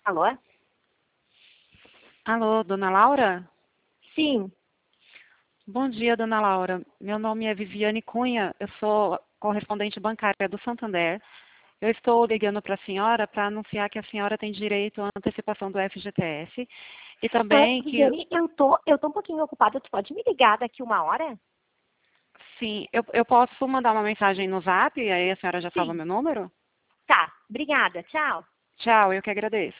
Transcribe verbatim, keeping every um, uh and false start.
Alô? Alô, dona Laura? Sim. Bom dia, dona Laura. Meu nome é Viviane Cunha, eu sou correspondente bancária do Santander. Eu estou ligando para a senhora para anunciar que a senhora tem direito à antecipação do F G T S e Ah, também que, Viviane, eu tô, eu tô um pouquinho ocupada. Tu pode me ligar daqui uma hora? sim, eu, eu posso mandar uma mensagem no Zap e aí a senhora já salva Sim. meu número? Tá. Obrigada. Tchau. Tchau, eu que agradeço.